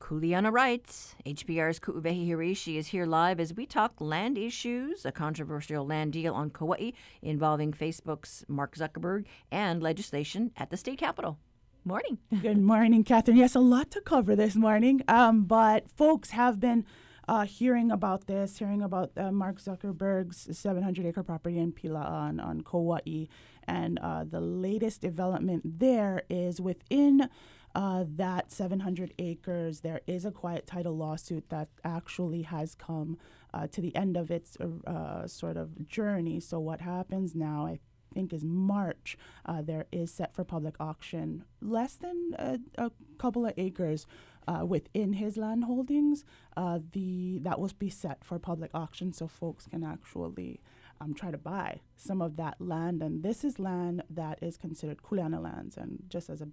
Kuleana writes, HBR's Ku'uwehi Hirishi is here live as we talk land issues, a controversial land deal on Kauai involving Facebook's Mark Zuckerberg, and legislation at the state capitol. Morning. Good morning, Catherine. Yes, a lot to cover this morning, but folks have been hearing about Mark Zuckerberg's 700-acre property in Pila on Kauai, and the latest development there is within that 700 acres, there is a quiet title lawsuit that actually has come to the end of its sort of journey. So what happens now, I think, is March. There is set for public auction less than a couple of acres within his land holdings. That will be set for public auction so folks can actually try to buy some of that land. And this is land that is considered Kuleana lands. And just as a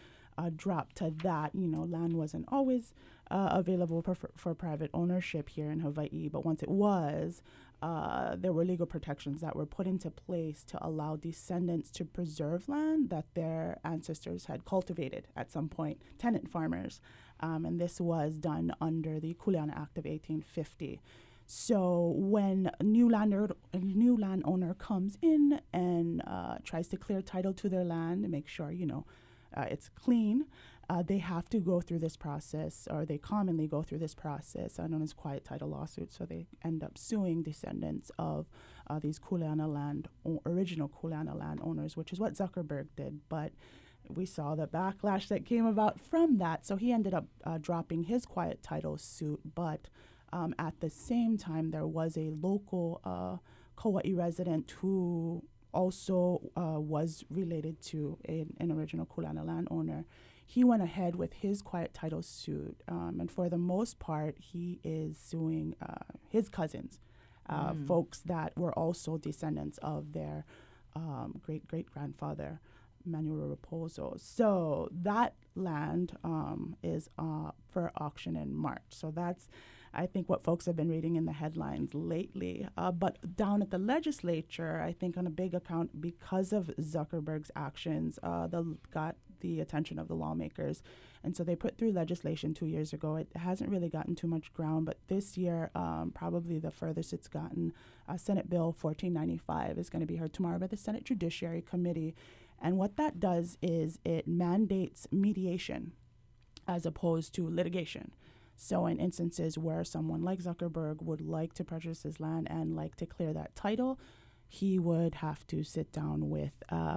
drop to that, land wasn't always available for private ownership here in Hawaii, but once it was, there were legal protections that were put into place to allow descendants to preserve land that their ancestors had cultivated at some point, tenant farmers, and this was done under the Kuleana Act of 1850. So when a new landowner comes in and tries to clear title to their land and make sure, it's clean, they have to go through this process, or they commonly go through this process known as quiet title lawsuits. So they end up suing descendants of these original Kuleana landowners, which is what Zuckerberg did. But we saw the backlash that came about from that. So he ended up dropping his quiet title suit. But at the same time, there was a local Kauai resident who also was related to an original Kuleana landowner. He went ahead with his quiet title suit, and for the most part, he is suing his cousins, folks that were also descendants of their great-great-grandfather, Manuel Raposo. So that land is for auction in March. So that's, I think, what folks have been reading in the headlines lately. But down at the legislature, I think on a big account, because of Zuckerberg's actions, got the attention of the lawmakers. And so they put through legislation 2 years ago. It hasn't really gotten too much ground, but this year, probably the furthest it's gotten, Senate Bill 1495 is going to be heard tomorrow by the Senate Judiciary Committee. And what that does is it mandates mediation as opposed to litigation. So in instances where someone like Zuckerberg would like to purchase his land and like to clear that title, he would have to sit down with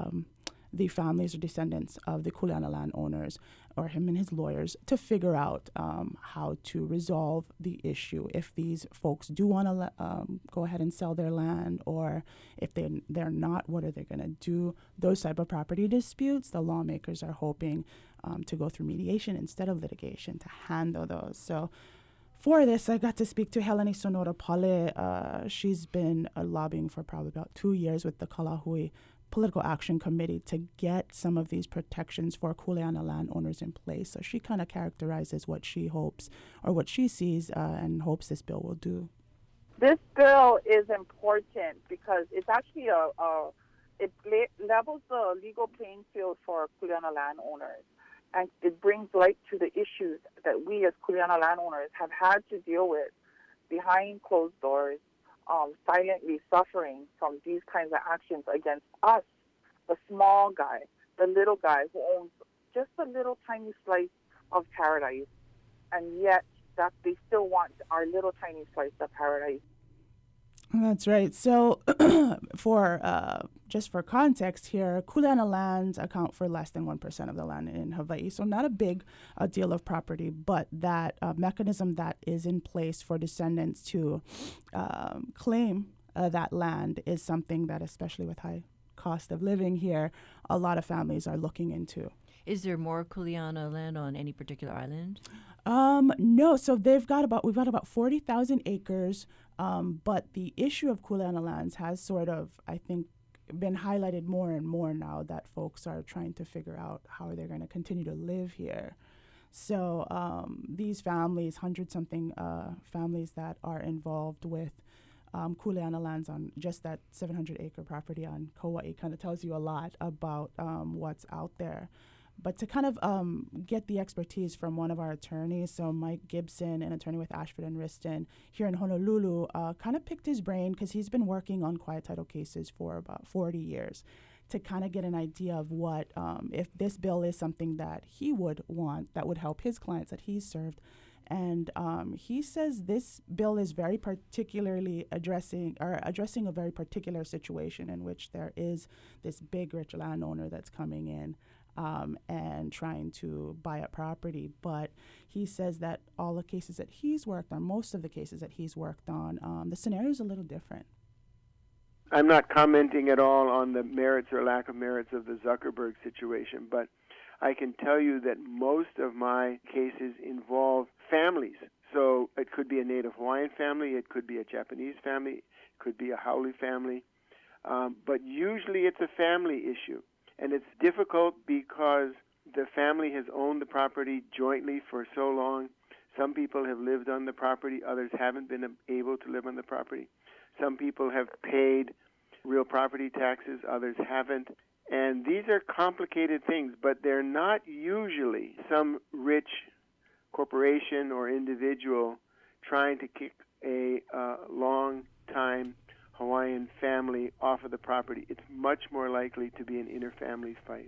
the families or descendants of the Kuleana landowners, or him and his lawyers, to figure out how to resolve the issue. If these folks do want to go ahead and sell their land, or if they're not, what are they going to do? Those type of property disputes, the lawmakers are hoping to go through mediation instead of litigation to handle those. So for this, I got to speak to Helene Sonora Pale. She's been lobbying for probably about 2 years with the Kalahui Political Action Committee to get some of these protections for Kuleana landowners in place. So she kind of characterizes what she hopes, or what she sees and hopes this bill will do. This bill is important because it's actually it levels the legal playing field for Kuleana landowners, and it brings light to the issues that we as Kuleana landowners have had to deal with behind closed doors, silently suffering from these kinds of actions against us, the small guy, the little guy who owns just a little tiny slice of paradise, and yet that they still want our little tiny slice of paradise. That's right. So just for context here, Kuleana lands account for less than 1% of the land in Hawaii. So not a big deal of property, but that mechanism that is in place for descendants to claim that land is something that, especially with high cost of living here, a lot of families are looking into. Is there more Kuleana land on any particular island? No. So we've got about 40,000 acres. But the issue of Kuleana lands has sort of, I think, been highlighted more and more now that folks are trying to figure out how they're going to continue to live here. So these families, 100-something families that are involved with Kuleana lands on just that 700-acre property on Kauai, kind of tells you a lot about what's out there. But to kind of get the expertise from one of our attorneys, so Mike Gibson, an attorney with Ashford and Riston here in Honolulu, kind of picked his brain because he's been working on quiet title cases for about 40 years to kind of get an idea of what, if this bill is something that he would want that would help his clients that he's served. And he says this bill is very particularly addressing a very particular situation in which there is this big rich landowner that's coming in and trying to buy up property. But he says that all the cases that he's worked on, most of the cases that he's worked on, the scenario is a little different. I'm not commenting at all on the merits or lack of merits of the Zuckerberg situation, but I can tell you that most of my cases involve families. So it could be a Native Hawaiian family, it could be a Japanese family, it could be a Haole family, but usually it's a family issue. And it's difficult because the family has owned the property jointly for so long. Some people have lived on the property, others haven't been able to live on the property. Some people have paid real property taxes, others haven't. And these are complicated things, but they're not usually some rich corporation or individual trying to kick a long-time Hawaiian family off of the property. It's much more likely to be an inter-family fight.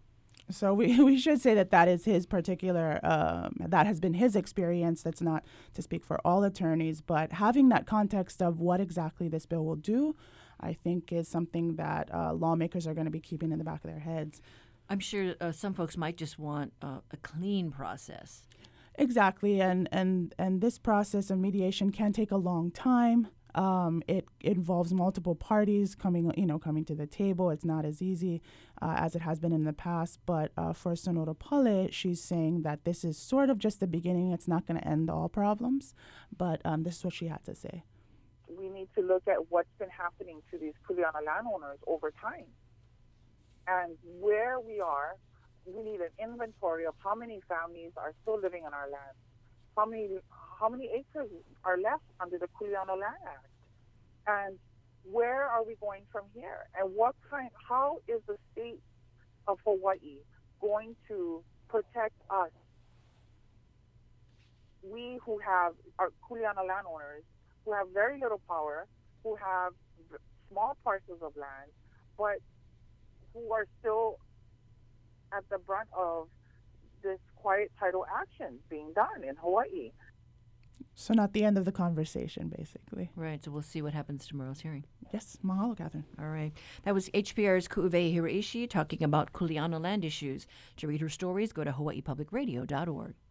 So we should say that is his particular, that has been his experience. That's not to speak for all attorneys, but having that context of what exactly this bill will do, I think is something that lawmakers are going to be keeping in the back of their heads. I'm sure some folks might just want a clean process. Exactly, and this process of mediation can take a long time. It involves multiple parties coming to the table. It's not as easy as it has been in the past. But for Sonora Pale, she's saying that this is sort of just the beginning. It's not going to end all problems. But this is what she had to say. We need to look at what's been happening to these Kuleana landowners over time. And where we are, we need an inventory of how many families are still living on our land. How many acres are left under the Kuleana Land Act? And where are we going from here? And how is the state of Hawaii going to protect us? We who are Kuleana landowners, who have very little power, who have small parcels of land, but who are still at the brunt of this quiet title action being done in Hawaii. So not the end of the conversation, basically. Right, so we'll see what happens tomorrow's hearing. Yes, mahalo, Catherine. All right. That was HPR's Ku'uwehi Hiraishi talking about Kuleana land issues. To read her stories, go to hawaiipublicradio.org.